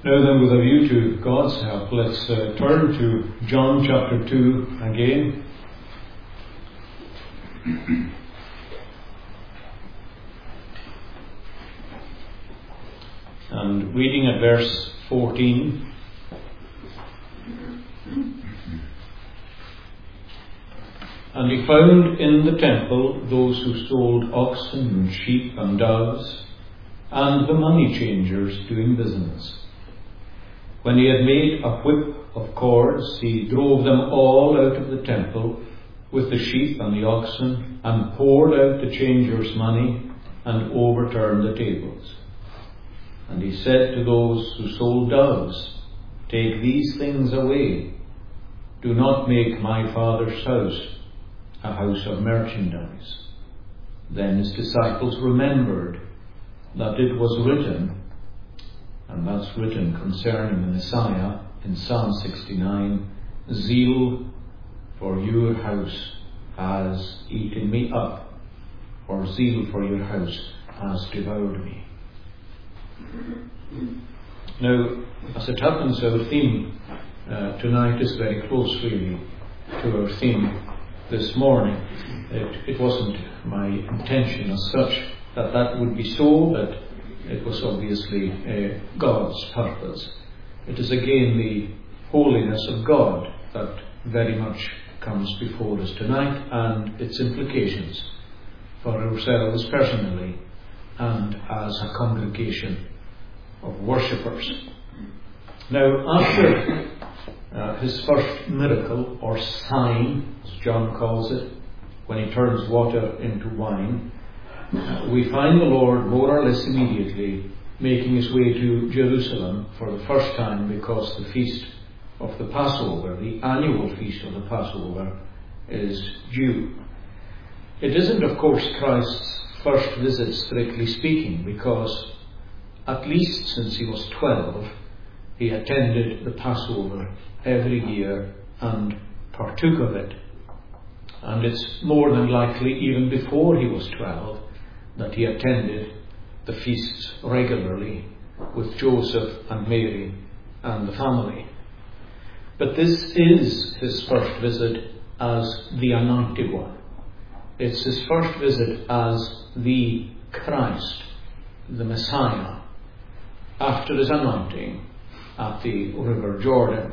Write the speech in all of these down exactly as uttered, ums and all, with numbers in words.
Now then, with a view to God's help, let's uh, turn to John chapter two again. And reading at verse fourteen. And he found in the temple those who sold oxen and sheep and doves, and the money changers doing business. When he had made a whip of cords, he drove them all out of the temple with the sheep and the oxen, and poured out the changers' money, and overturned the tables. And he said to those who sold doves, "Take these things away. Do not make my Father's house a house of merchandise." Then his disciples remembered that it was written, and that's written concerning the Messiah in Psalm sixty-nine, "Zeal for your house has eaten me up, or zeal for your house has devoured me." Now, as it happens, our theme uh, tonight is very close, really, to our theme this morning. It, it wasn't my intention as such that that would be so, but it was obviously uh, God's purpose. It is again the holiness of God that very much comes before us tonight, and its implications for ourselves personally and as a congregation of worshippers. Now, after uh, his first miracle, or sign, as John calls it, when he turns water into wine, uh, we find the Lord more or less immediately making his way to Jerusalem for the first time, because the feast of the Passover, the annual feast of the Passover, is due. It isn't, of course, Christ's first visit, strictly speaking, because at least since he was twelve, he attended the Passover every year and partook of it. And it's more than likely, even before he was twelve, that he attended the feasts regularly with Joseph and Mary and the family. But this is his first visit as the anointed one. It's his first visit as the Christ, the Messiah, after his anointing at the River Jordan.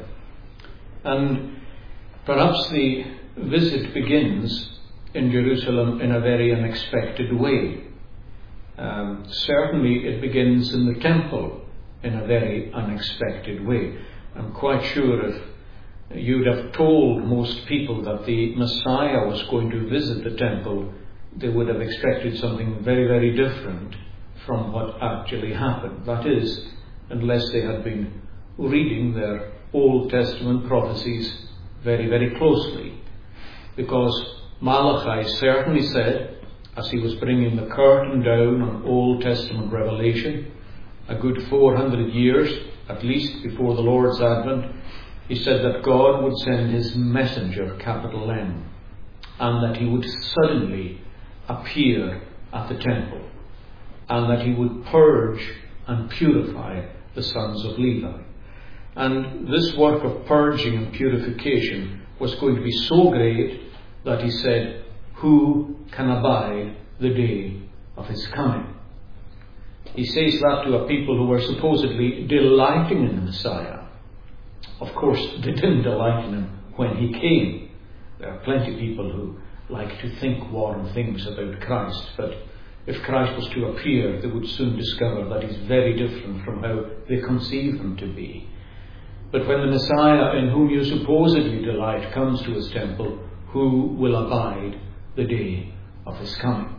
And perhaps the visit begins in Jerusalem in a very unexpected way. Um, certainly it begins in the temple in a very unexpected way. I'm quite sure if you'd have told most people that the Messiah was going to visit the temple, they would have expected something very, very different from what actually happened. That is, unless they had been reading their Old Testament prophecies very, very closely. Because Malachi certainly said, as he was bringing the curtain down on Old Testament revelation, a good four hundred years at least before the Lord's advent, he said that God would send his messenger, capital M, and that he would suddenly appear at the temple, and that he would purge and purify the sons of Levi. And this work of purging and purification was going to be so great that he said, "Who can abide the day of his coming?" He says that to a people who were supposedly delighting in the Messiah. Of course, they didn't delight in him when he came. There are plenty of people who like to think warm things about Christ, but if Christ was to appear, they would soon discover that he's very different from how they conceive him to be. But when the Messiah, in whom you supposedly delight, comes to his temple, who will abide the day of his coming?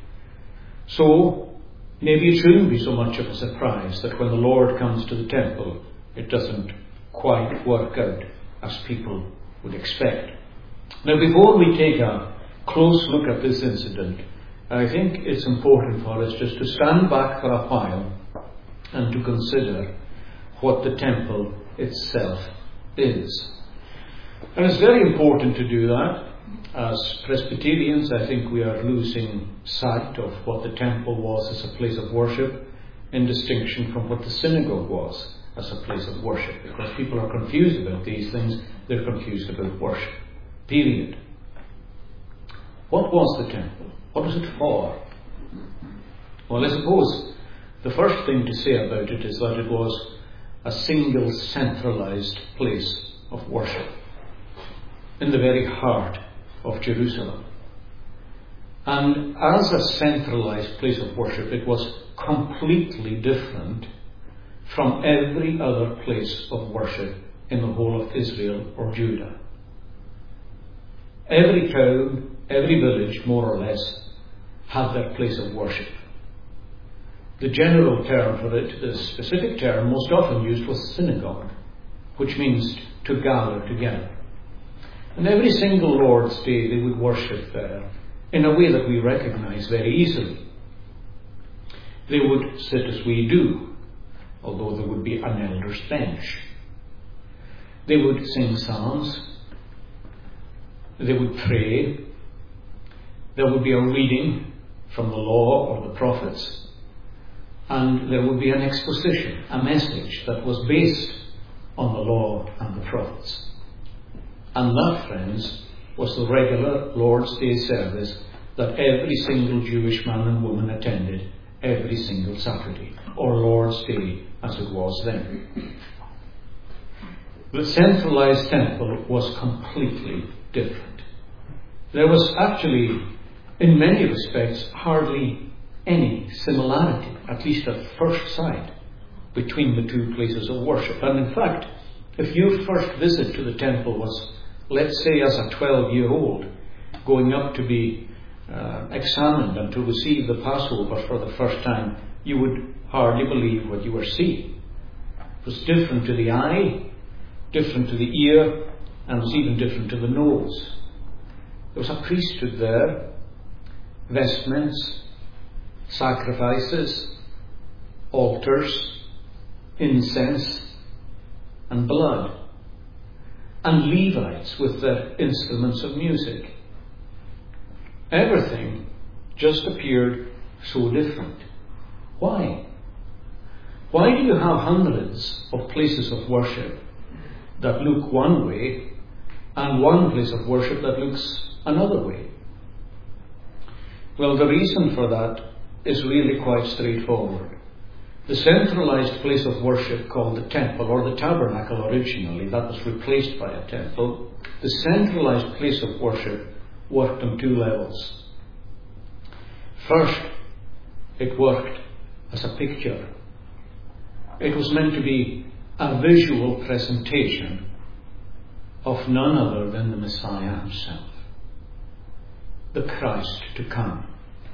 So, maybe it shouldn't be so much of a surprise that when the Lord comes to the temple, it doesn't quite work out as people would expect. Now, before we take a close look at this incident, I think it's important for us just to stand back for a while and to consider what the temple itself is. And it's very important to do that. As Presbyterians, I think we are losing sight of what the temple was as a place of worship, in distinction from what the synagogue was as a place of worship, because people are confused about these things. They're confused about worship. Period. What was the temple? What was it for? Well, I suppose the first thing to say about it is that it was a single centralized place of worship in the very heart of Jerusalem. And as a centralized place of worship, it was completely different from every other place of worship in the whole of Israel or Judah. Every town, every village, more or less, had their place of worship. The general term for it, the specific term most often used, was synagogue, which means to gather together. And every single Lord's Day they would worship there in a way that we recognize very easily. They would sit as we do, although there would be an elder's bench. They would sing psalms. They would pray. There would be a reading from the law or the prophets. And there would be an exposition, a message that was based on the law and the prophets. And that, friends, was the regular Lord's Day service that every single Jewish man and woman attended every single Saturday, or Lord's Day as it was then. The centralized temple was completely different. There was actually, in many respects, hardly any similarity, at least at first sight, between the two places of worship. And in fact, if your first visit to the temple was, let's say, as a twelve-year-old, going up to be uh, examined and to receive the Passover for the first time, you would hardly believe what you were seeing. It was different to the eye, different to the ear, and was even different to the nose. There was a priesthood there, vestments, sacrifices, altars, incense, and blood, and Levites with their instruments of music. Everything just appeared so different. Why? Why do you have hundreds of places of worship that look one way and one place of worship that looks another way? Well, the reason for that is really quite straightforward. The centralized place of worship called the temple, or the tabernacle originally, that was replaced by a temple. The centralized place of worship worked on two levels. First, it worked as a picture. It was meant to be a visual presentation of none other than the Messiah himself, the Christ to come.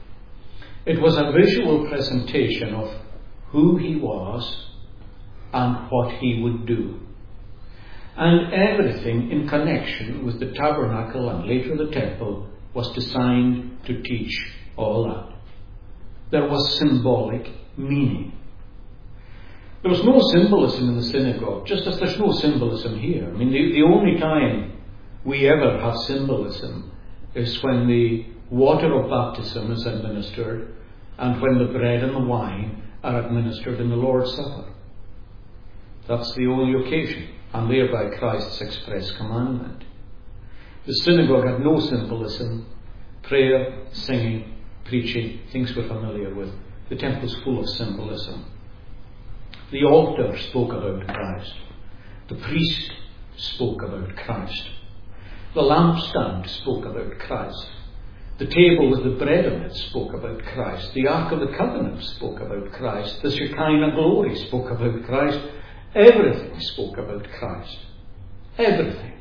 It was a visual presentation of who he was and what he would do. And everything in connection with the tabernacle and later the temple was designed to teach all that. There was symbolic meaning. There was no symbolism in the synagogue, just as there's no symbolism here. I mean, the, the only time we ever have symbolism is when the water of baptism is administered and when the bread and the wine are administered in the Lord's Supper. That's the only occasion, and thereby Christ's express commandment. The synagogue had no symbolism. Prayer, singing, preaching, things we're familiar with. The temple's full of symbolism. The altar spoke about Christ. The priest spoke about Christ. The lampstand spoke about Christ. The table with the bread on it spoke about Christ. The Ark of the Covenant spoke about Christ. The Shekinah glory spoke about Christ. Everything spoke about Christ. Everything.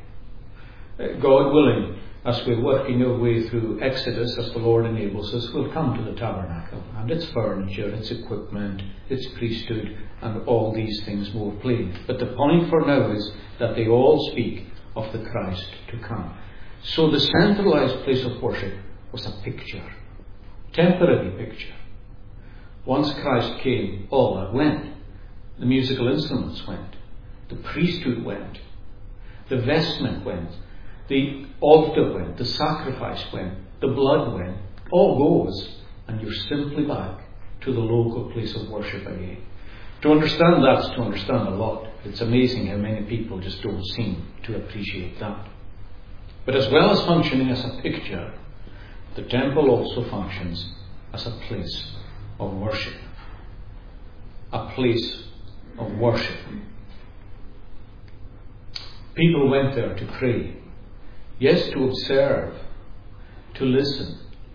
God willing, as we're working our way through Exodus, as the Lord enables us, we'll come to the tabernacle and its furniture, its equipment, its priesthood, and all these things more plainly. But the point for now is that they all speak of the Christ to come. So the centralized place of worship was a picture, temporary picture. Once Christ came, all that went. The musical instruments went. The priesthood went. The vestment went. The altar went. The sacrifice went. The blood went. All goes, and you're simply back to the local place of worship again. To understand that is to understand a lot. It's amazing how many people just don't seem to appreciate that. But as well as functioning as a picture, the temple also functions as a place of worship. A place of worship. People went there to pray. Yes, to observe, to listen.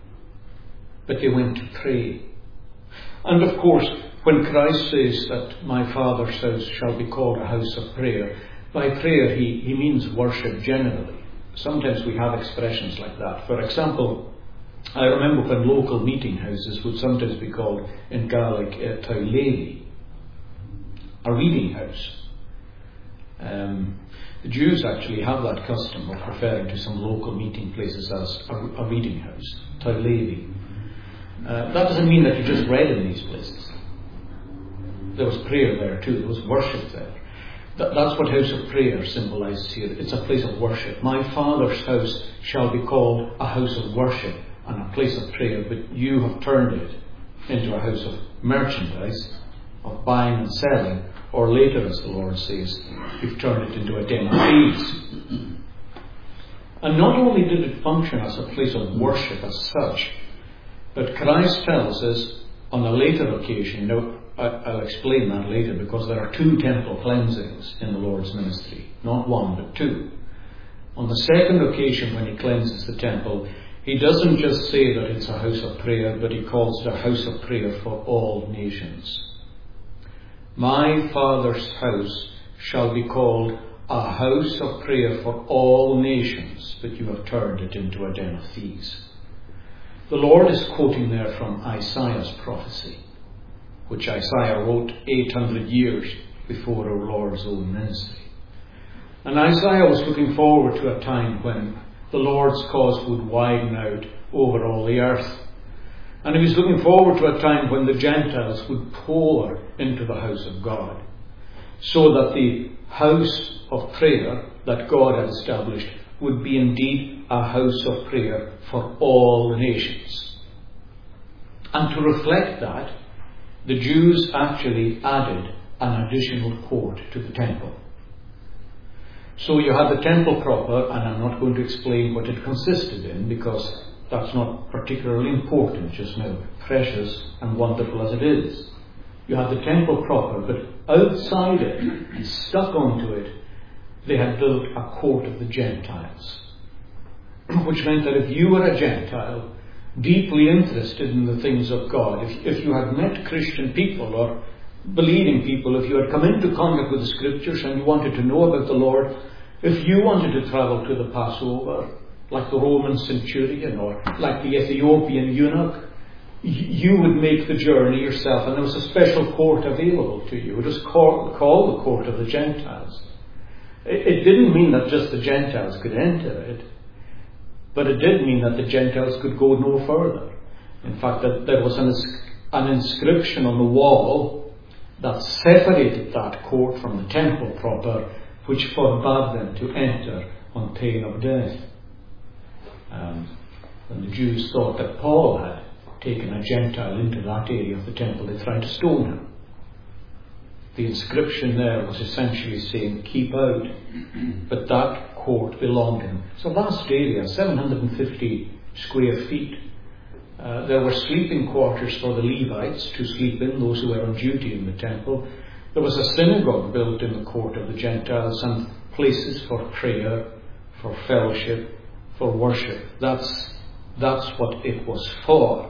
But they went to pray. And of course, when Christ says that my Father's house shall be called a house of prayer, by prayer he, he means worship generally. Sometimes we have expressions like that. For example, I remember when local meeting houses would sometimes be called in Gaelic uh, Taileli, a reading house. Um, the Jews actually have that custom of referring to some local meeting places as a, a reading house, Taileli. Uh, that doesn't mean that you just read in these places. There was prayer there too, there was worship there. That, that's what house of prayer symbolises here. It's a place of worship. My Father's house shall be called a house of worship and a place of prayer, but you have turned it into a house of merchandise, of buying and selling, or later, as the Lord says, you've turned it into a den of thieves. And not only did it function as a place of worship as such, but Christ tells us on a later occasion, now I'll explain that later, because there are two temple cleansings in the Lord's ministry, not one but two. On the second occasion when he cleanses the temple, he doesn't just say that it's a house of prayer, but he calls it a house of prayer for all nations. My Father's house shall be called a house of prayer for all nations, but you have turned it into a den of thieves. The Lord is quoting there from Isaiah's prophecy, which Isaiah wrote eight hundred years before our Lord's own ministry. And Isaiah was looking forward to a time when the Lord's cause would widen out over all the earth. And he was looking forward to a time when the Gentiles would pour into the house of God, so that the house of prayer that God had established would be indeed a house of prayer for all the nations. And to reflect that, the Jews actually added an additional court to the temple. So you had the temple proper, and I'm not going to explain what it consisted in, because that's not particularly important just now, precious and wonderful as it is. You had the temple proper, but outside it, stuck onto it, they had built a court of the Gentiles. Which meant that if you were a Gentile, deeply interested in the things of God, if, if you had met Christian people or believing people, if you had come into contact with the Scriptures and you wanted to know about the Lord, if you wanted to travel to the Passover, like the Roman centurion or like the Ethiopian eunuch, you would make the journey yourself, and there was a special court available to you. It was called, called the court of the Gentiles. It, it didn't mean that just the Gentiles could enter it, but it did mean that the Gentiles could go no further. In fact, that there was an, an inscription on the wall that separated that court from the temple proper, which forbade them to enter on pain of death. Um, when the Jews thought that Paul had taken a Gentile into that area of the temple, they tried to stone him. The inscription there was essentially saying, keep out, but that court belonged to him. It's a vast area, seven hundred fifty square feet. Uh, there were sleeping quarters for the Levites to sleep in, those who were on duty in the temple. There was a synagogue built in the court of the Gentiles, and places for prayer, for fellowship, for worship. That's, that's what it was for.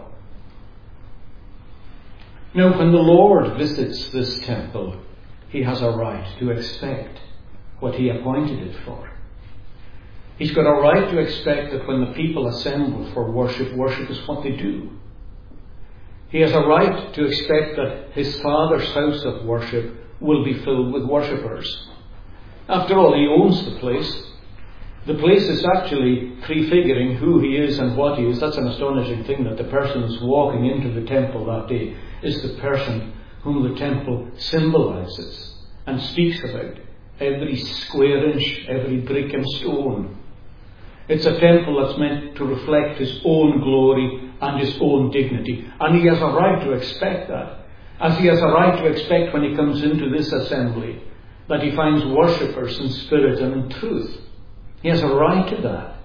Now, when the Lord visits this temple, he has a right to expect what he appointed it for. He's got a right to expect that when the people assemble for worship, worship is what they do. He has a right to expect that his Father's house of worship will be filled with worshippers. After all, he owns the place. The place is actually prefiguring who he is and what he is. That's an astonishing thing, that the person who's walking into the temple that day is the person whom the temple symbolizes and speaks about. Every square inch, every brick and stone. It's a temple that's meant to reflect his own glory and his own dignity. And he has a right to expect that. As he has a right to expect when he comes into this assembly that he finds worshippers in spirit and in truth. He has a right to that.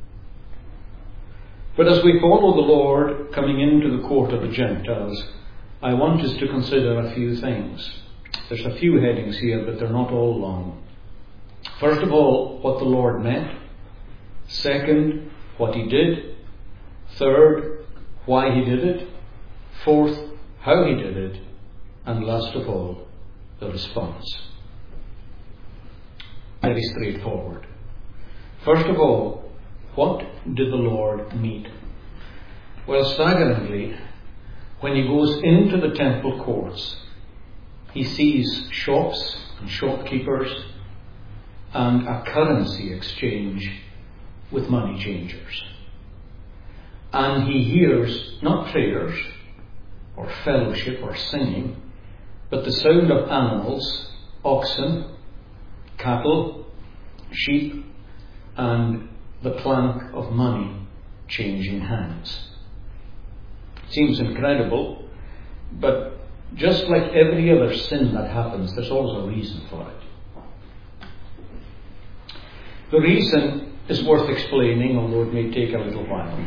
But as we follow the Lord coming into the court of the Gentiles, I want us to consider a few things. There's a few headings here, but they're not all long. First of all, what the Lord meant. Second, what he did. Third, why he did it. Fourth, how he did it. And last of all, the response. Very straightforward. First of all, what did the Lord meet? Well, staggeringly, when he goes into the temple courts, he sees shops and shopkeepers and a currency exchange with money changers. And he hears not prayers or fellowship or singing, but the sound of animals, oxen, cattle, sheep, and the clank of money changing hands. Seems incredible, but just like every other sin that happens, there's always a reason for it. The reason is worth explaining, although it may take a little while.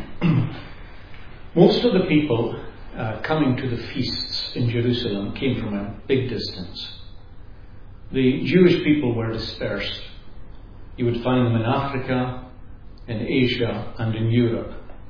Most of the people uh, coming to the feasts in Jerusalem came from a big distance. The Jewish people were dispersed. You would find them in Africa, in Asia, and in Europe.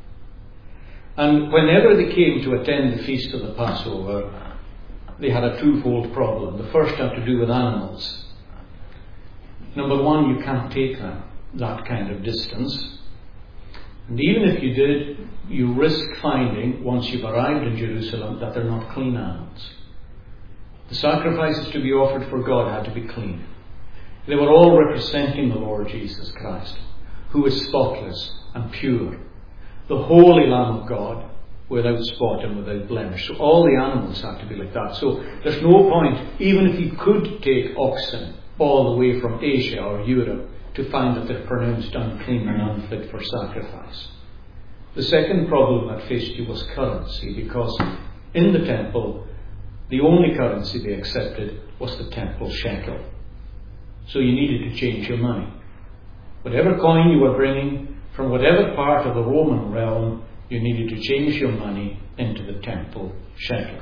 And whenever they came to attend the feast of the Passover, they had a twofold problem. The first had to do with animals. Number one, you can't take that, that kind of distance. And even if you did, you risk finding, once you've arrived in Jerusalem, that they're not clean animals. The sacrifices to be offered for God had to be clean. They were all representing the Lord Jesus Christ, who is spotless and pure, the holy Lamb of God, without spot and without blemish. So all the animals had to be like that. So there's no point, even if you could take oxen all the way from Asia or Europe, to find that they're pronounced unclean and unfit for sacrifice. The second problem that faced you was currency, because in the temple, the only currency they accepted was the temple shekel. So you needed to change your money. Whatever coin you were bringing from whatever part of the Roman realm, you needed to change your money into the temple shekel.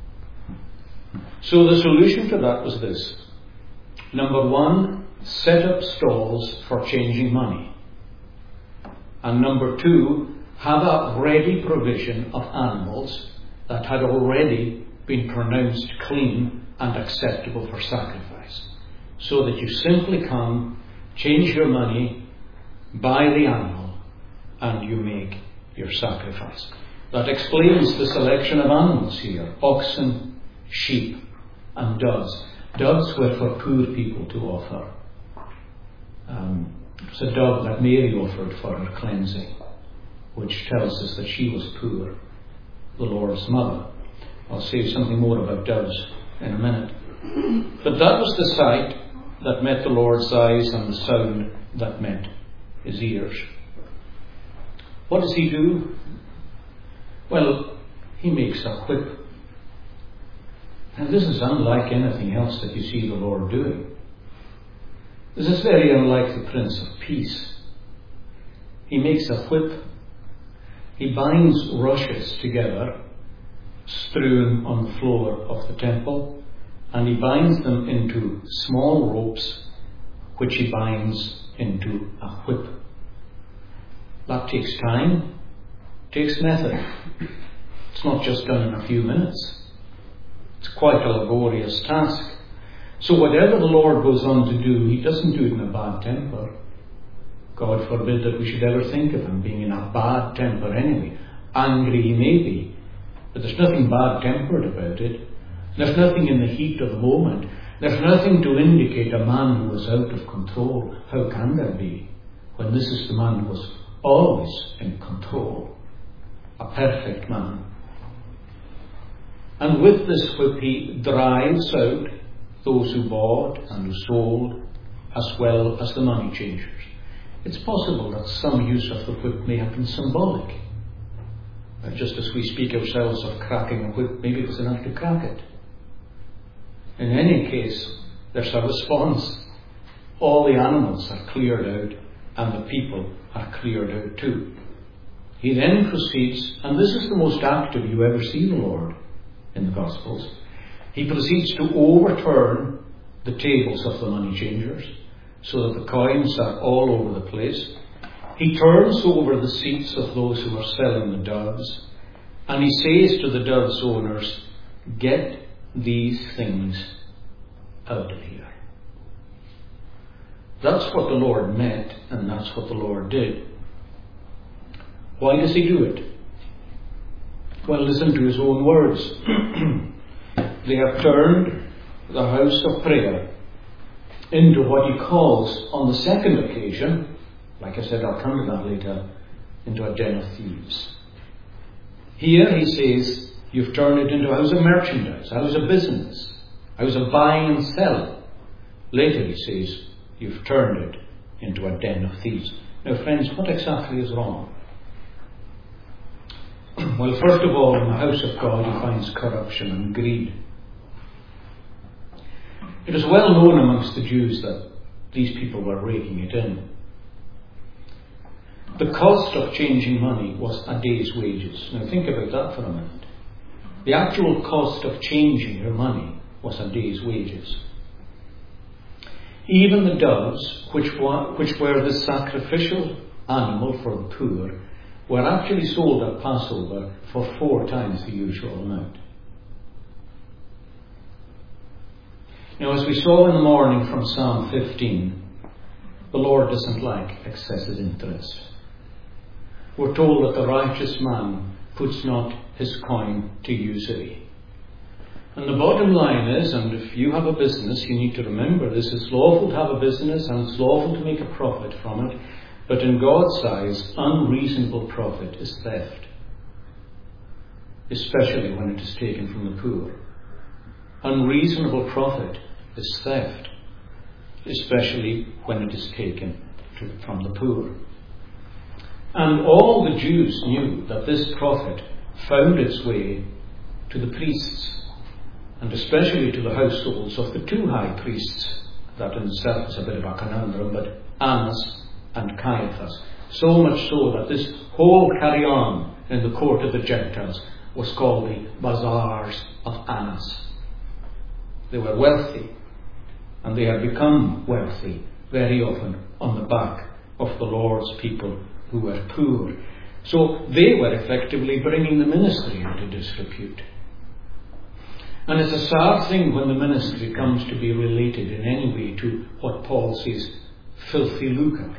So the solution to that was this. Number one, set up stalls for changing money. And number two, have a ready provision of animals that had already been pronounced clean and acceptable for sacrifice. So that you simply come, change your money, buy the animal, and you make your sacrifice. That explains the selection of animals here. Oxen, sheep, and doves. Doves were for poor people to offer. Um, it was a dove that Mary offered for her cleansing, which tells us that she was poor, the Lord's mother. I'll say something more about doves in a minute. But that was the sight that met the Lord's eyes and the sound that met his ears. What does he do? Well, he makes a whip. And this is unlike anything else that you see the Lord doing. This is very unlike the Prince of Peace. He makes a whip. He binds rushes together, strewn on the floor of the temple, and he binds them into small ropes, which he binds into a whip. That takes time, takes method. It's not just done in a few minutes. It's quite a laborious task. So whatever the Lord goes on to do, he doesn't do it in a bad temper. God forbid that we should ever think of him being in a bad temper anyway. Angry he may be, but there's nothing bad-tempered about it. There's nothing in the heat of the moment. There's nothing to indicate a man who is out of control. How can there be, when this is the man who was always in control, a perfect man? And with this whip he drives out those who bought and who sold, as well as the money changers. It's possible that some use of the whip may have been symbolic. Uh, just as we speak ourselves of cracking a whip, maybe it was enough to crack it. In any case, there's a response. All the animals are cleared out, and the people are cleared out too. He then proceeds, and this is the most active you ever see the Lord in the Gospels. He proceeds to overturn the tables of the money changers, so that the coins are all over the place. He turns over the seats of those who are selling the doves, and he says to the doves' owners, "Get these things out of here." That's what the Lord meant, and that's what the Lord did. Why does he do it? Well, listen to his own words. They have turned the house of prayer into what he calls, on the second occasion, like I said, I'll come to that later, into a den of thieves. Here he says, you've turned it into a house of merchandise, a house of business, a house of buying and selling. Later he says, you've turned it into a den of thieves. Now friends, what exactly is wrong? Well, first of all, in the house of God he finds corruption and greed. It is well known amongst the Jews that these people were raking it in. The cost of changing money was a day's wages. Now think about that for a minute. The actual cost of changing your money was a day's wages. Even the doves, which were, which were the sacrificial animal for the poor, were actually sold at Passover for four times the usual amount. Now, as we saw in the morning from Psalm fifteen, the Lord doesn't like excessive interest. We're told that the righteous man puts not his coin to usury. And the bottom line is, and if you have a business, you need to remember this, it's lawful to have a business and it's lawful to make a profit from it, but in God's eyes, unreasonable profit is theft, especially when it is taken from the poor. Unreasonable profit is theft, especially when it is taken to, from the poor. And all the Jews knew that this profit found its way to the priests, and especially to the households of the two high priests. That in itself is a bit of a conundrum, but Annas and Caiaphas. So much so that this whole carry-on in the court of the Gentiles was called the Bazaars of Annas. They were wealthy, and they had become wealthy very often on the back of the Lord's people who were poor. So they were effectively bringing the ministry into disrepute. And it's a sad thing when the ministry comes to be related in any way to what Paul says, filthy lucre.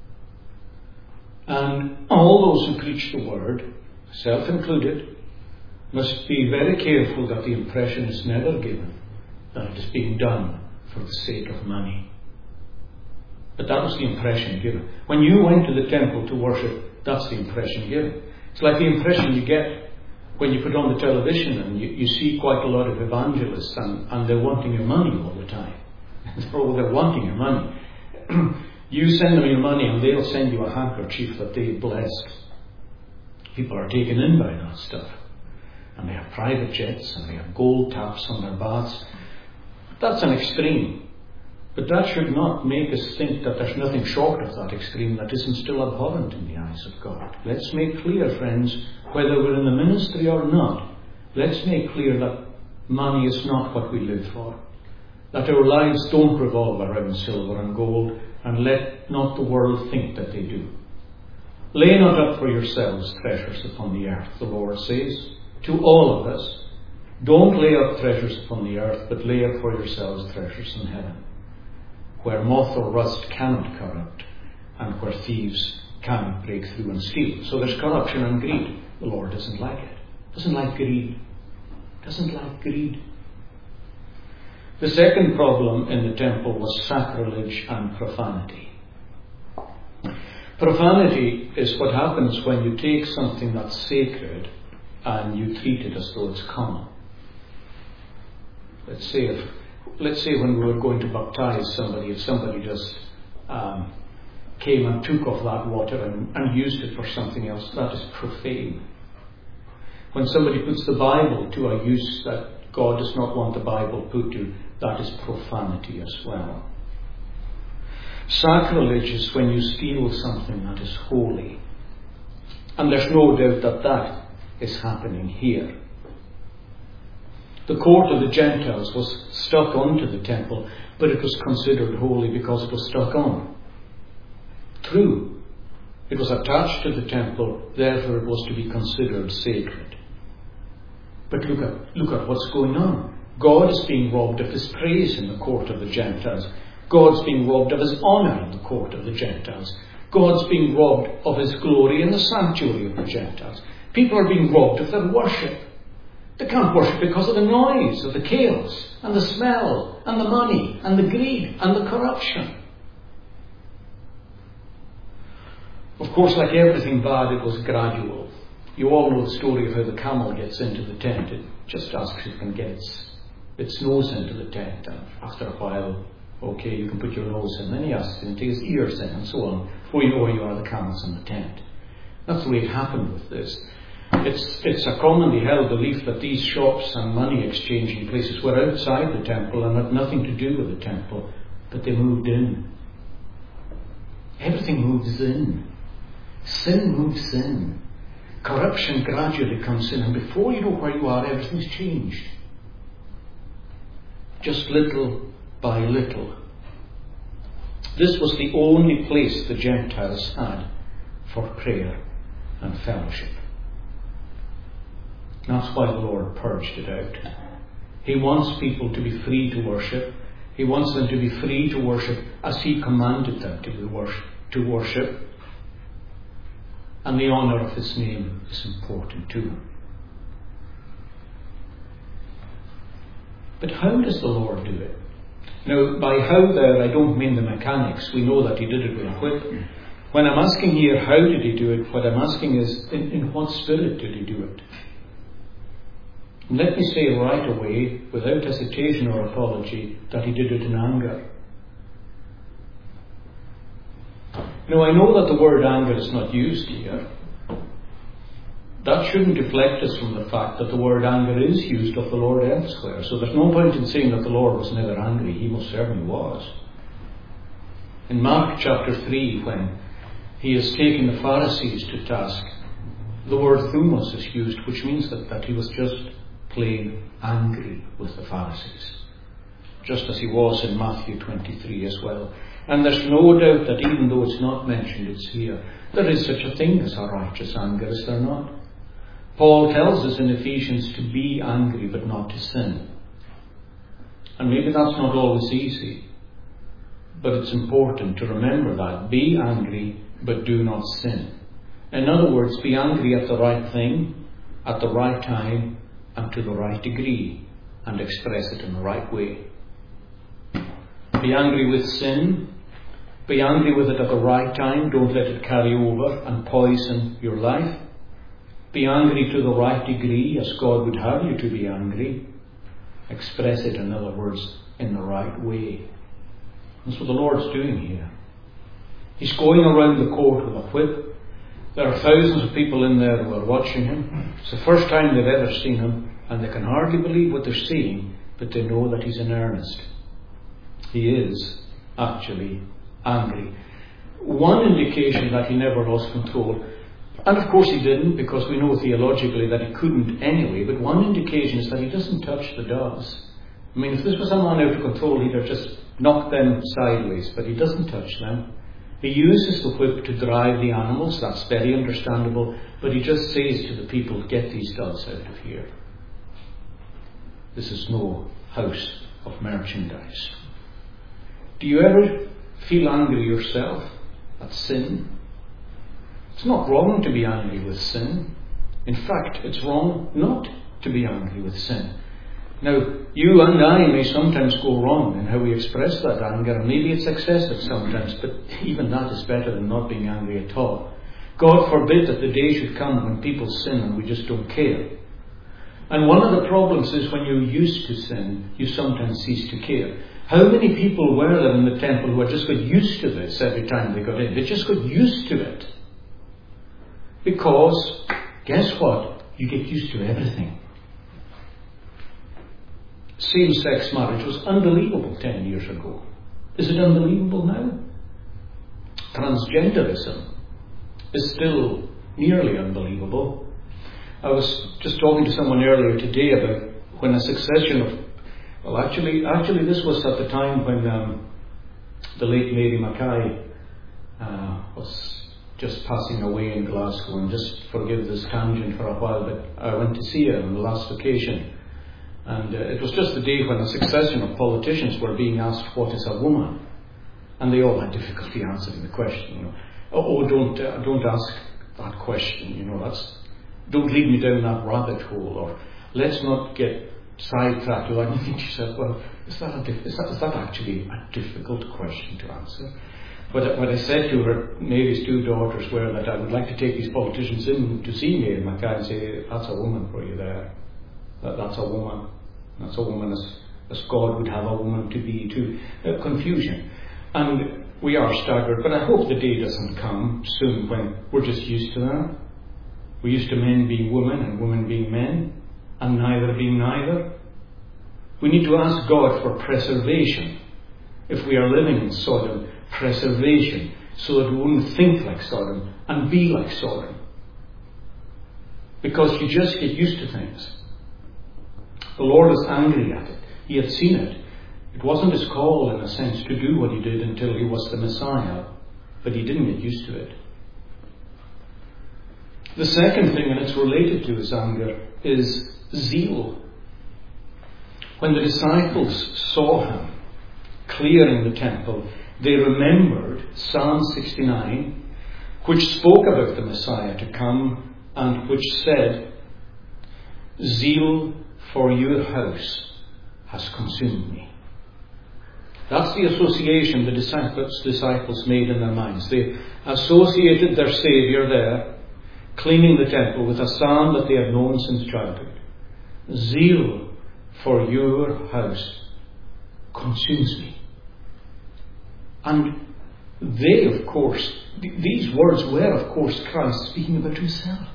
And all those who preach the word, self included, must be very careful that the impression is never given that it is being done for the sake of money. But that was the impression given. When you went to the temple to worship, that's the impression given. It's like the impression you get when you put on the television and you, you see quite a lot of evangelists and, and they're wanting your money all the time. Oh, they're wanting your money. You send them your money and they'll send you a handkerchief that they've blessed. People are taken in by that stuff. And they have private jets and they have gold taps on their baths. That's an extreme. But that should not make us think that there's nothing short of that extreme that isn't still abhorrent in the eyes of God. Let's make clear, friends, whether we're in the ministry or not, let's make clear that money is not what we live for. That our lives don't revolve around silver and gold, and let not the world think that they do. Lay not up for yourselves treasures upon the earth, the Lord says to all of us. Don't lay up treasures upon the earth, but lay up for yourselves treasures in heaven, where moth or rust cannot corrupt, and where thieves cannot break through and steal. So there's corruption and greed. The Lord doesn't like it. Doesn't like greed. Doesn't like greed. The second problem in the temple was sacrilege and profanity. Profanity is what happens when you take something that's sacred and you treat it as though it's common. Let's say if, let's say when we were going to baptize somebody, if somebody just um, came and took off that water and, and used it for something else, that is profane. When somebody puts the Bible to a use that God does not want the Bible put to, that is profanity as well. Sacrilege is when you steal something that is holy. And there's no doubt that that is happening here. The court of the Gentiles was stuck onto the temple, but it was considered holy because it was stuck on. True, it was attached to the temple, therefore it was to be considered sacred. But look at, look at what's going on. God is being robbed of his praise in the court of the Gentiles. God's being robbed of his honour in the court of the Gentiles. God's being robbed of his glory in the sanctuary of the Gentiles. People are being robbed of their worship. They can't worship because of the noise, of the chaos, and the smell, and the money, and the greed, and the corruption. Of course, like everything bad, it was gradual. You all know the story of how the camel gets into the tent. It just asks if it can get its, its nose into the tent, and after a while, okay, you can put your nose in. Then he asks him to his ears in, and so on. Before you know where you are, the camel's in the tent. That's the way it happened with this. It's, it's a commonly held belief that these shops and money exchanging places were outside the temple and had nothing to do with the temple, but they moved in. Everything moves in. Sin moves in. Corruption gradually comes in, and before you know where you are, everything's changed. Just little by little. This was the only place the Gentiles had for prayer and fellowship. That's why the Lord purged it out. He wants people to be free to worship. He wants them to be free to worship as he commanded them to, be worship, to worship. And the honour of his name is important to him. But how does the Lord do it? Now, by how there, I don't mean the mechanics. We know that he did it with a whip. When I'm asking here, how did he do it? What I'm asking is, in, in what spirit did he do it? And let me say right away, without hesitation or apology, that he did it in anger. Now, I know that the word anger is not used here. That shouldn't deflect us from the fact that the word anger is used of the Lord elsewhere. So there's no point in saying that the Lord was never angry. He most certainly was. In Mark chapter three, when he is taking the Pharisees to task, the word thumos is used, which means that, that he was just plain angry with the Pharisees. Just as he was in Matthew twenty-three as well. And there's no doubt that even though it's not mentioned, it's here. There is such a thing as a righteous anger, is there not? Paul tells us in Ephesians to be angry but not to sin. And maybe that's not always easy, but it's important to remember that. Be angry but do not sin. In other words, be angry at the right thing, at the right time, and to the right degree, and express it in the right way. Be angry with sin. Be angry with it at the right time. Don't let it carry over and poison your life. Be angry to the right degree, as God would have you to be angry. Express it, in other words, in the right way. That's what the Lord's doing here. He's going around the court with a whip. There are thousands of people in there who are watching him. It's the first time they've ever seen him, and they can hardly believe what they're seeing, but they know that he's in earnest. He is actually angry. One indication that he never lost control, and of course he didn't, because we know theologically that he couldn't anyway, but one indication is that he doesn't touch the doves. I mean, if this was a man out of control, he'd have just knocked them sideways, but he doesn't touch them. He uses the whip to drive the animals. That's very understandable, but he just says to the people, get these doves out of here. This is no house of merchandise. Do you ever feel angry yourself at sin? It's not wrong to be angry with sin. In fact, it's wrong not to be angry with sin. Now, you and I may sometimes go wrong in how we express that anger, and maybe it's excessive sometimes, but even that is better than not being angry at all. God forbid that the day should come when people sin and we just don't care. And one of the problems is when you're used to sin, you sometimes cease to care. How many people were there in the temple who had just got used to this every time they got in? They just got used to it. Because, guess what? You get used to everything. same-sex marriage was unbelievable ten years ago. Is it unbelievable now? Transgenderism is still nearly unbelievable. I was just talking to someone earlier today about when a succession of, well actually, actually this was at the time when um, the late Mary Mackay uh, was just passing away in Glasgow, and just forgive this tangent for a while, but I went to see her on the last occasion, and uh, it was just the day when a succession of politicians were being asked what is a woman, and they all had difficulty answering the question. You know, oh, oh don't uh, don't ask that question. You know, that's don't lead me down that rabbit hole, or let's not get sidetracked. Or I think she said, well, is that, a diff- is, that, is that actually a difficult question to answer? But what I said to her, Mary's two daughters, were that I would like to take these politicians in to see Mary Mackay and say, that's a woman for you there. That, that's a woman. That's a woman as, as God would have a woman to be too. Uh, confusion. And we are staggered, but I hope the day doesn't come soon when we're just used to that. We're used to men being women and women being men, and neither being neither. We need to ask God for preservation if we are living in Sodom. Preservation, so that we wouldn't think like Sodom and be like Sodom. Because you just get used to things. The Lord is angry at it. He had seen it. It wasn't his call, in a sense, to do what he did until he was the Messiah. But he didn't get used to it. The second thing, and it's related to his anger, is zeal. When the disciples saw him clearing the temple, they remembered Psalm sixty-nine, which spoke about the Messiah to come, and which said, zeal for your house has consumed me. That's the association the disciples, disciples made in their minds. They associated their Saviour there, cleaning the temple, with a psalm that they had known since childhood. Zeal for your house consumes me. And they, of course, th- these words were, of course, Christ speaking about himself.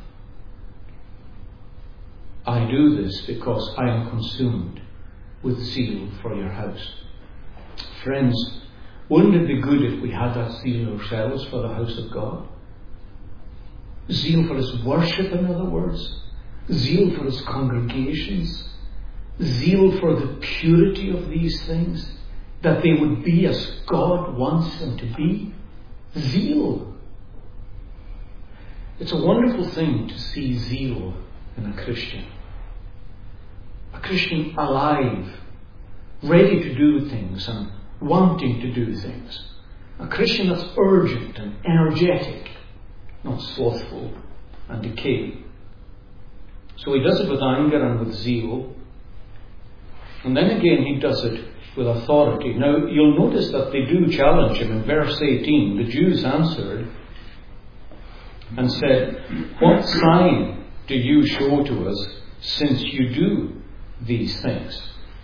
I do this because I am consumed with zeal for your house. Friends, wouldn't it be good if we had that zeal ourselves for the house of God? Zeal for his worship, in other words. Zeal for his congregations. Zeal for the purity of these things. That they would be as God wants them to be. Zeal. It's a wonderful thing to see zeal in a Christian. A Christian alive, ready to do things and wanting to do things. A Christian that's urgent and energetic, not slothful and decaying. So he does it with anger and with zeal. And then again he does it with authority. Now you'll notice that they do challenge him in verse eighteen. The Jews answered and said, what sign do you show to us since you do these things?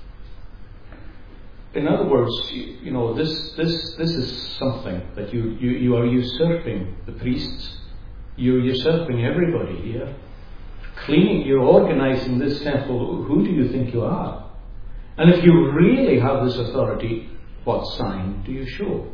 In other words, you, you know, this this this is something that you, you, you are usurping the priests. You're usurping everybody here. Cleaning, you're organizing this temple. Who do you think you are? And if you really have this authority, what sign do you show?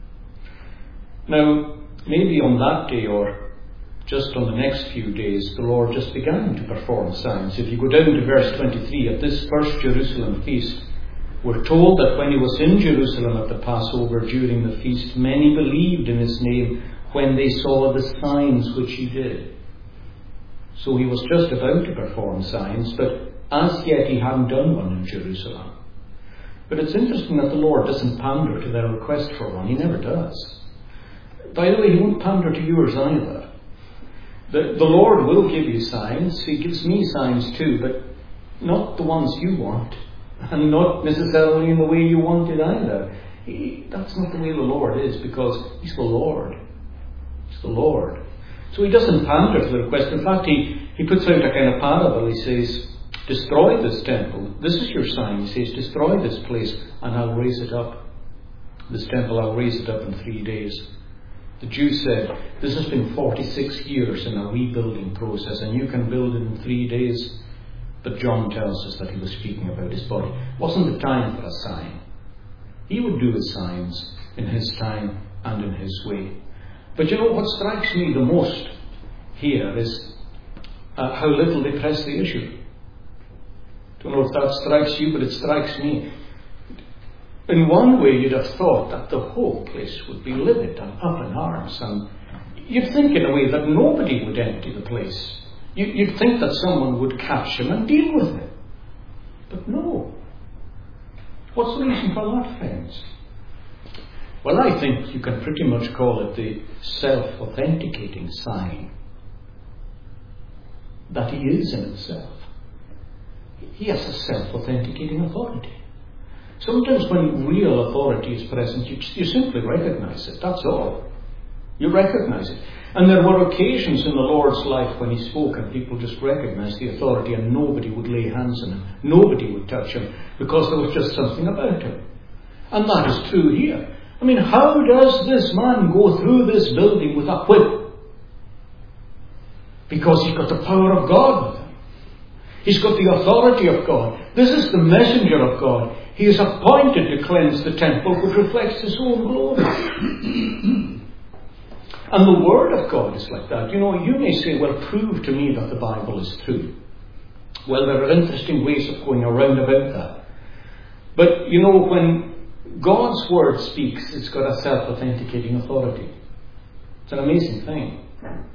Now, maybe on that day or just on the next few days, the Lord just began to perform signs. If you go down to verse twenty-three, at this first Jerusalem feast, we're told that when he was in Jerusalem at the Passover during the feast, many believed in his name when they saw the signs which he did. So he was just about to perform signs, but as yet he hadn't done one in Jerusalem. But it's interesting that the Lord doesn't pander to their request for one. He never does. By the way, he won't pander to yours either. The, the Lord will give you signs. He gives me signs too, but not the ones you want. And not necessarily in the way you want it either. He, that's not the way the Lord is, because he's the Lord. He's the Lord. So he doesn't pander to the request. In fact, he, he puts out a kind of parable. He says, destroy this temple. This is your sign. He says, destroy this place and I'll raise it up. This temple, I'll raise it up in three days. The Jews said, this has been forty-six years in a rebuilding process and you can build it in three days. that John tells us that he was speaking about his body. It wasn't the time for a sign. He would do his signs in his time and in his way. But you know, what strikes me the most here is uh, how little they press the issue. Don't know if that strikes you, but it strikes me. In one way, you'd have thought that the whole place would be livid and up in arms, and you'd think in a way that nobody would empty the place. You'd think that someone would catch him and deal with him. But no. What's the reason for that, friends? Well, I think you can pretty much call it the self-authenticating sign that he is in himself. He has a self-authenticating authority. Sometimes when real authority is present, you, you simply recognize it. That's all. You recognize it. And there were occasions in the Lord's life when he spoke and people just recognized the authority and nobody would lay hands on him. Nobody would touch him because there was just something about him. And that is true here. I mean, how does this man go through this building with a whip? Because he's got the power of God with him. He's got the authority of God. This is the messenger of God. He is appointed to cleanse the temple which reflects his own glory. And the Word of God is like that. You know, you may say, well, prove to me that the Bible is true. Well, there are interesting ways of going around about that. But, you know, when God's Word speaks, it's got a self-authenticating authority. It's an amazing thing.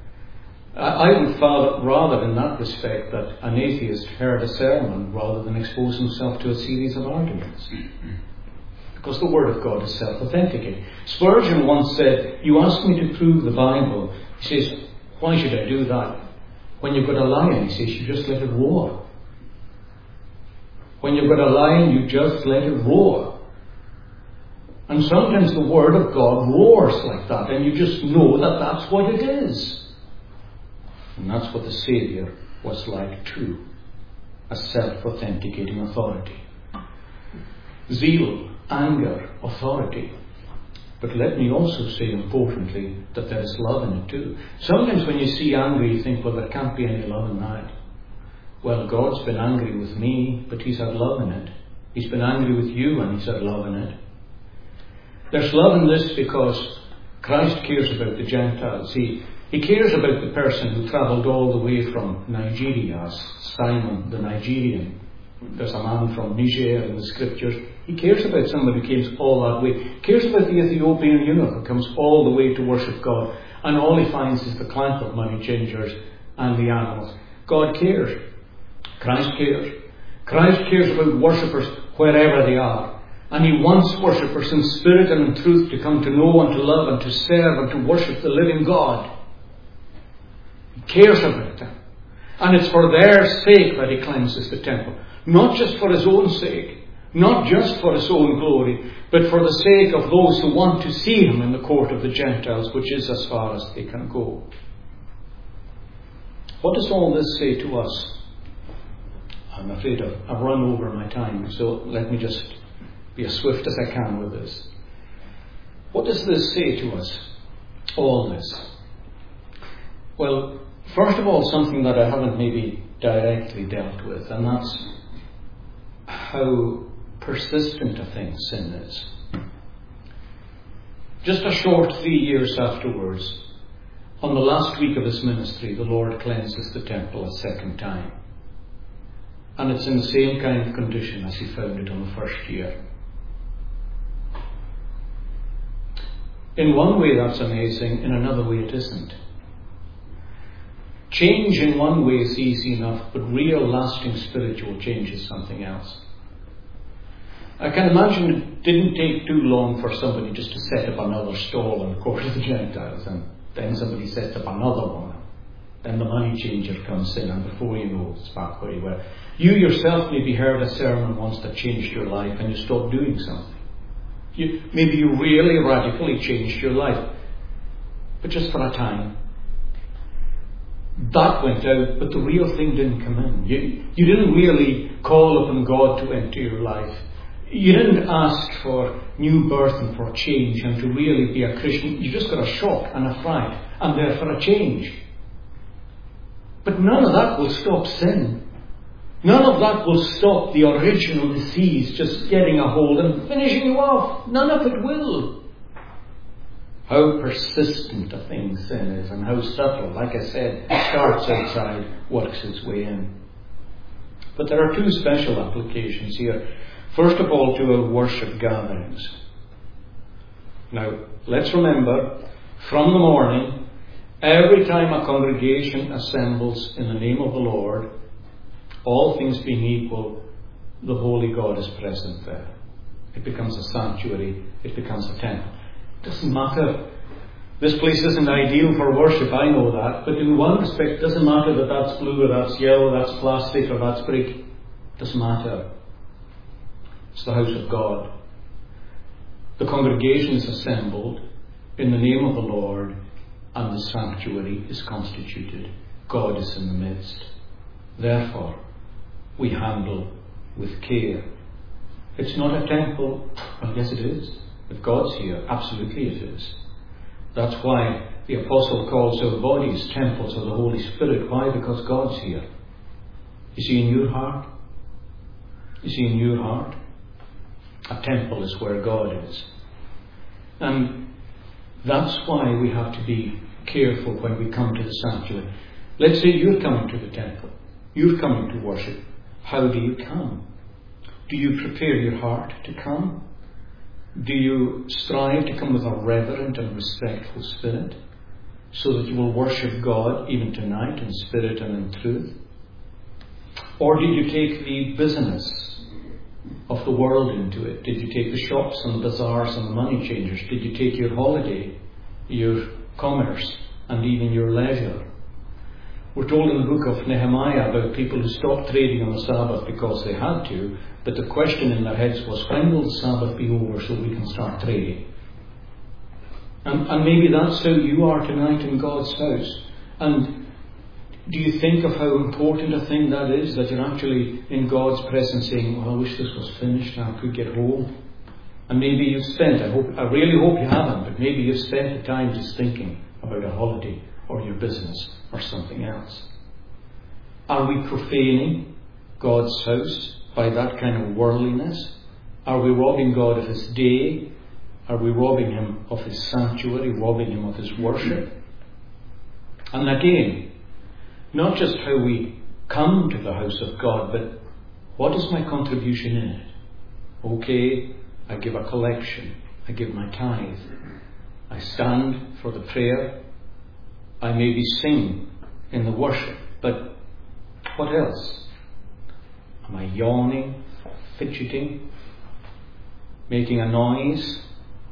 I would rather, in that respect, that an atheist heard a sermon rather than expose himself to a series of arguments. Because the Word of God is self-authenticating. Spurgeon once said, you ask me to prove the Bible. He says, why should I do that? When you've got a lion, he says, you just let it roar. When you've got a lion, you just let it roar. And sometimes the Word of God roars like that, and you just know that that's what it is. And that's what the Saviour was like too. A self-authenticating authority. Zeal, anger, authority. But let me also say importantly that there is love in it too. Sometimes when you see anger you think, well, there can't be any love in that. Well, God's been angry with me, but he's had love in it. He's been angry with you and he's had love in it. There's love in this because Christ cares about the Gentiles. He, he cares about the person who travelled all the way from Nigeria, Simon the Nigerian. There's a man from Niger in the scriptures. He cares about somebody who came all that way. He cares about the Ethiopian eunuch who comes all the way to worship God. And all he finds is the clamp of money changers and the animals. God cares. Christ cares. Christ cares about worshippers wherever they are. And he wants worshippers in spirit and in truth to come to know and to love and to serve and to worship the living God. He cares about them. And it's for their sake that he cleanses the temple. Not just for his own sake. Not just for his own glory. But for the sake of those who want to see him in the court of the Gentiles, which is as far as they can go. What does all this say to us? I'm afraid I've, I've run over my time, so let me just be as swift as I can with this. What does this say to us? All this. Well, first of all, something that I haven't maybe directly dealt with, and that's how persistent a thing sin is. Just a short three years afterwards, on the last week of his ministry, the Lord cleanses the temple a second time. And it's in the same kind of condition as he found it on the first year. In one way that's amazing, in another way it isn't. Change in one way is easy enough, but real lasting spiritual change is something else. I can imagine it didn't take too long for somebody just to set up another stall in the court of the Gentiles, and then somebody sets up another one. Then the money changer comes in, and before you know it's back where you were. You yourself maybe heard a sermon once that changed your life and you stopped doing something. You, maybe you really radically changed your life. But just for a time. That went out, but the real thing didn't come in. You, you didn't really call upon God to enter your life. You didn't ask for new birth and for change and to really be a Christian. You just got a shock and a fright and therefore a change. But none of that will stop sin. None of that will stop the original disease just getting a hold and finishing you off. None of it will. How persistent a thing sin is, and how subtle, like I said, starts outside, works its way in. But there are two special applications here. First of all, to our worship gatherings. Now, let's remember, from the morning, every time a congregation assembles in the name of the Lord, all things being equal, the Holy God is present there. It becomes a sanctuary. It becomes a temple. It doesn't matter. This place isn't ideal for worship, I know that. But in one respect, it doesn't matter that that's blue or that's yellow, that's plastic or that's brick. It doesn't matter. It's the house of God. The congregation is assembled in the name of the Lord, and the sanctuary is constituted. God is in the midst. Therefore, we handle with care. It's not a temple. Well, yes, it is. If God's here, absolutely it is. That's why the apostle calls our bodies temples of the Holy Spirit. Why? Because God's here. Is He in your heart? Is He in your heart? A temple is where God is. And that's why we have to be careful when we come to the sanctuary. Let's say you're coming to the temple. You're coming to worship. How do you come? Do you prepare your heart to come? Do you strive to come with a reverent and respectful spirit so that you will worship God even tonight in spirit and in truth? Or did you take the business of the world into it? Did you take the shops and the bazaars and the money changers? Did you take your holiday, your commerce, and even your leisure? We're told in the book of Nehemiah about people who stopped trading on the Sabbath because they had to, but the question in their heads was, when will the Sabbath be over so we can start trading? And, and maybe that's how you are tonight in God's house. And do you think of how important a thing that is, that you're actually in God's presence saying, oh, I wish this was finished and I could get home? And maybe you've spent, I hope, I really hope you haven't, but maybe you've spent the time just thinking about a holiday or your business or something else. Are we profaning God's house by that kind of worldliness? Are we robbing God of His day? Are we robbing Him of His sanctuary, robbing Him of His worship? And again, not just how we come to the house of God, but what is my contribution in it? Okay, I give a collection. I give my tithe. I stand for the prayer. I maybe sing in the worship, but what else? Am I yawning, fidgeting, making a noise?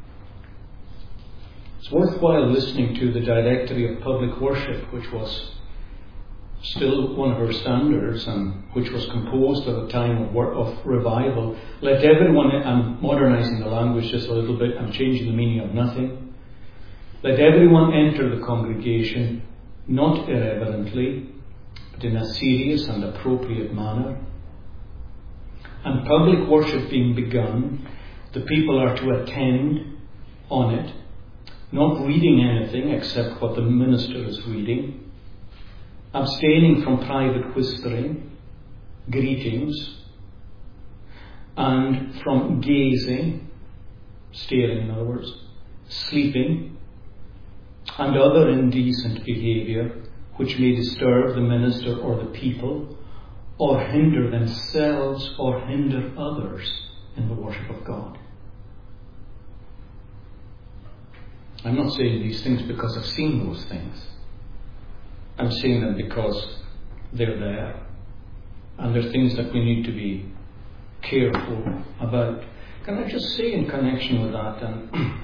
It's worthwhile listening to the Directory of Public Worship, which was still one of our standards and which was composed at a time of, work, of revival. Let everyone, I'm modernising the language just a little bit, I'm changing the meaning of nothing. Let everyone enter the congregation, not irreverently, but in a serious and appropriate manner. And public worship being begun, the people are to attend on it, not reading anything except what the minister is reading, abstaining from private whispering, greetings, and from gazing, staring in other words, sleeping, and other indecent behaviour which may disturb the minister or the people, or hinder themselves or hinder others in the worship of God. I'm not saying these things because I've seen those things. I'm saying them because they're there. And they're things that we need to be careful about. Can I just say in connection with that, and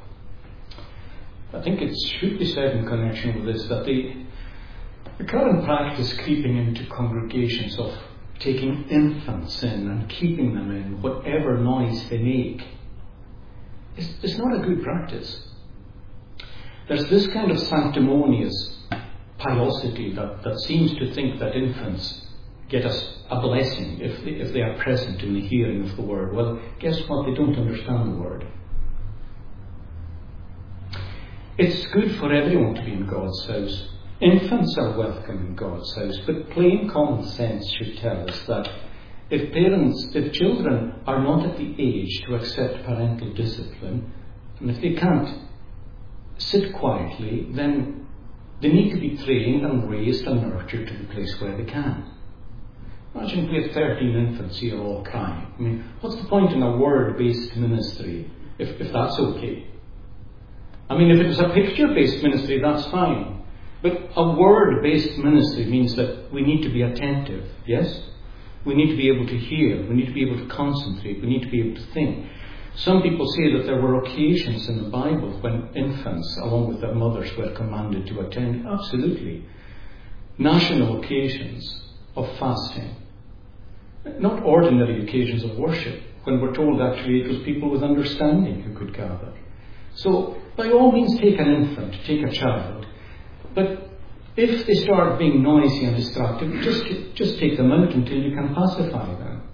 I think it should be said in connection with this, that the, the current practice creeping into congregations of taking infants in and keeping them in whatever noise they make is, is not a good practice. There's this kind of sanctimonious piosity that, that seems to think that infants get us a blessing if they, if they are present in the hearing of the word. Well, guess what? They don't understand the word. It's good for everyone to be in God's house, Infants are welcome in God's house, but plain common sense should tell us that if parents, if children are not at the age to accept parental discipline, and if they can't sit quietly, then they need to be trained and raised and nurtured to the place where they can. Imagine if we have thirteen infants here all crying. I mean, what's the point in a word-based ministry if, if that's okay? I mean, if it was a picture-based ministry, that's fine. But a word-based ministry means that we need to be attentive, yes? We need to be able to hear. We need to be able to concentrate. We need to be able to think. Some people say that there were occasions in the Bible when infants, along with their mothers, were commanded to attend. Absolutely. National occasions of fasting. Not ordinary occasions of worship, when we're told actually it was people with understanding who could gather. So, by all means, take an infant, take a child. But if they start being noisy and distracted, just, just take them out until you can pacify them.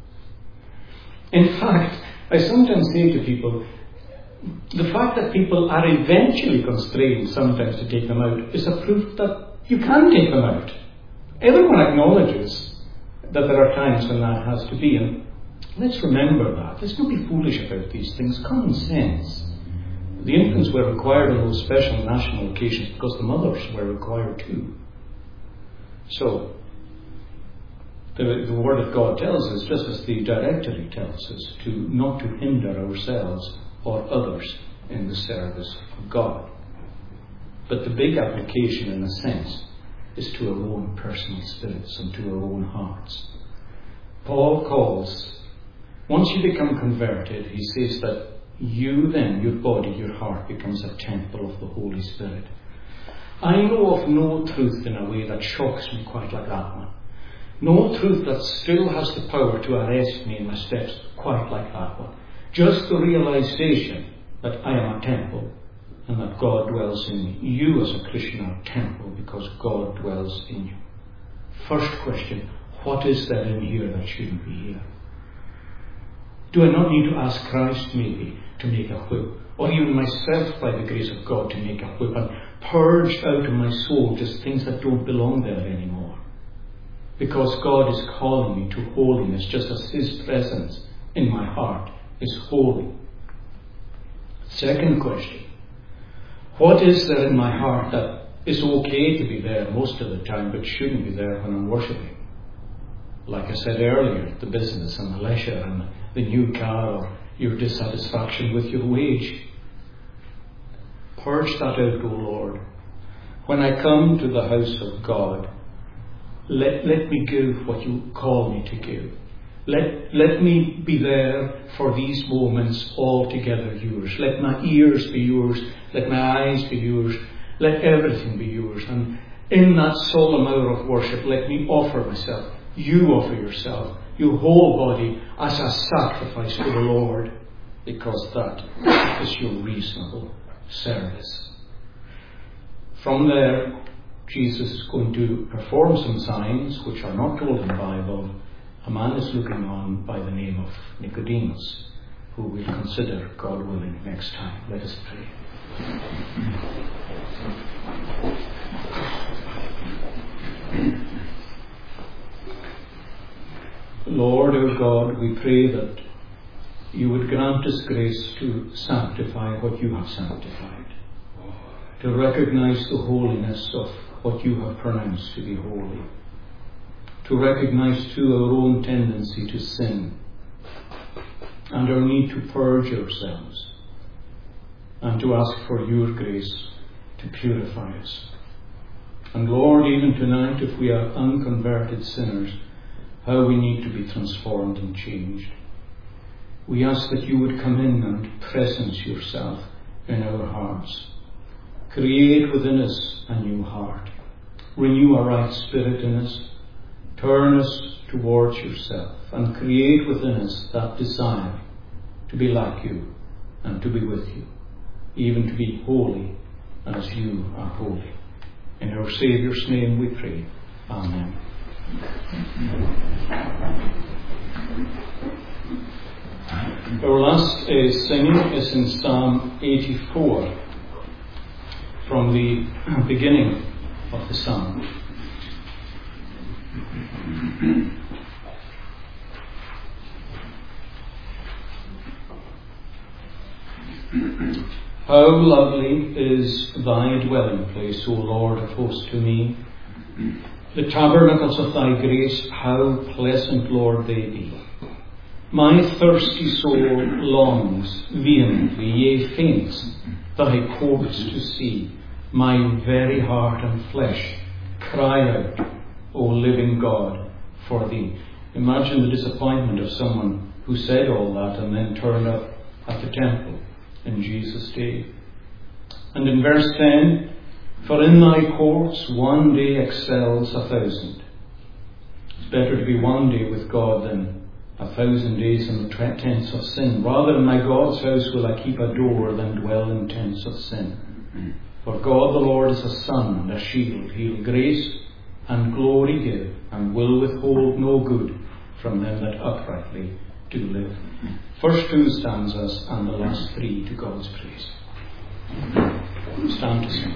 In fact, I sometimes say to people, the fact that people are eventually constrained sometimes to take them out is a proof that you can take them out. Everyone acknowledges that there are times when that has to be, and let's remember that. Let's not be foolish about these things. Common sense. The infants were required on those special national occasions because the mothers were required too. So, the, the Word of God tells us, just as the directory tells us, to not to hinder ourselves or others in the service of God. But the big application, in a sense, is to our own personal spirits and to our own hearts. Paul calls, once you become converted, he says that you then, your body, your heart, becomes a temple of the Holy Spirit. I know of no truth in a way that shocks me quite like that one. No truth that still has the power to arrest me in my steps quite like that one. Just the realization that I am a temple and that God dwells in me. You as a Christian are a temple because God dwells in you. First question, what is there in here that shouldn't be here? Do I not need to ask Christ maybe to make a whip, or even myself by the grace of God to make a whip and purge out of my soul just things that don't belong there anymore? Because God is calling me to holiness, just as His presence in my heart is holy. Second question, what is there in my heart that is okay to be there most of the time but shouldn't be there when I'm worshipping? Like I said earlier, the business and the leisure and the new car, or your dissatisfaction with your wage. Purge that out, O Lord. When I come to the house of God, let, let me give what you call me to give. Let, let me be there for these moments altogether yours. Let my ears be yours. Let my eyes be yours. Let everything be yours. And in that solemn hour of worship, let me offer myself. You offer yourself, your whole body, as a sacrifice to the Lord, because that is your reasonable service. From there, Jesus is going to perform some signs which are not told in the Bible. A man is looking on by the name of Nicodemus, who we'll consider, God willing, next time. Let us pray. Lord our God, we pray that you would grant us grace to sanctify what you have sanctified, to recognize the holiness of what you have pronounced to be holy, to recognize too our own tendency to sin and our need to purge ourselves, and to ask for your grace to purify us. And Lord, even tonight, if we are unconverted sinners, how we need to be transformed and changed. We ask that you would come in and presence yourself in our hearts. Create within us a new heart. Renew a right spirit in us. Turn us towards yourself and create within us that desire to be like you and to be with you, even to be holy as you are holy. In our Saviour's name we pray. Amen. Our last uh, singing is in Psalm eighty-four, from the beginning of the Son. How lovely is thy dwelling place, O Lord of hosts, to me. The tabernacles of thy grace, how pleasant, Lord, they be. My thirsty soul longs vehemently, yea, faints, thy courts to see. My very heart and flesh cry out, O living God, for thee. Imagine the disappointment of someone who said all that and then turned up at the temple in Jesus' day. And in verse ten, for in thy courts one day excels a thousand. It's better to be one day with God than a thousand days in the tents of sin. Rather, in my God's house will I keep a door than dwell in tents of sin. For God the Lord is a sun and a shield. He'll grace and glory give, and will withhold no good from them that uprightly do live. First two stanzas and the last three to God's praise. Stand to sing.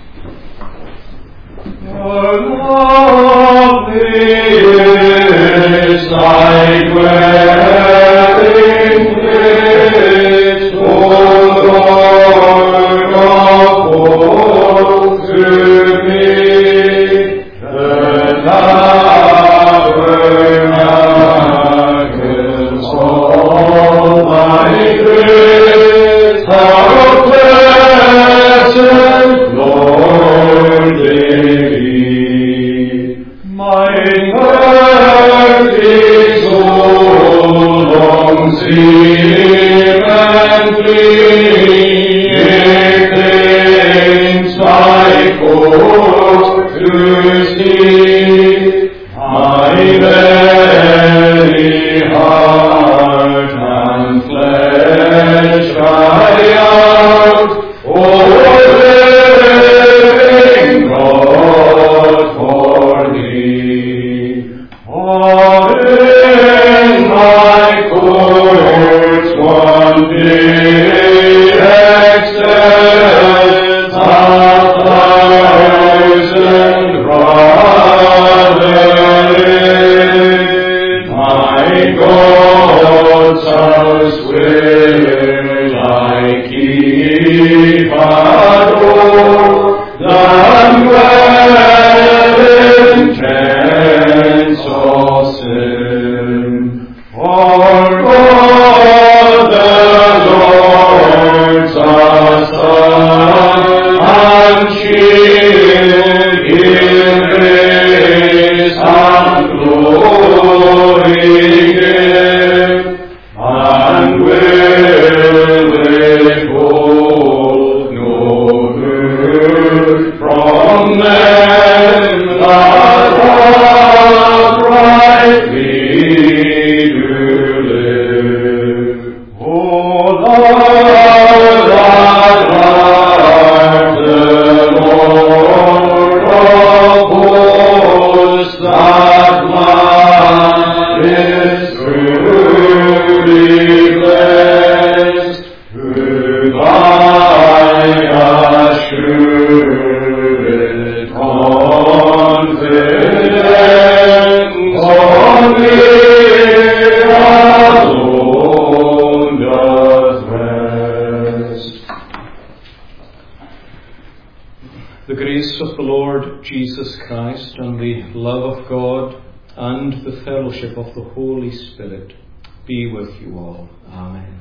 How lovely is thy dwelling place, O Lord of hosts, to me. The tabernacles of thy grace, how pleasant, Lord, they be. My thirsty soul longs vehemently, yea, faints thy courts to see. My very heart and flesh cry out, O living God, for thee. For in thy courts one day excels a thousand brethren. My God's house will I keep a door than dwell in tents of sin. For God the Lord's a sun and shield, He'll grace and glory give, and will withhold no good from them that uprightly do live. O Lord, that art the Lord of hosts, that man is truly blessed, who by assured confidence on thee alone doth rest. The grace of the Lord Jesus Christ and the love of God and the fellowship of the Holy Spirit be with you all. Amen.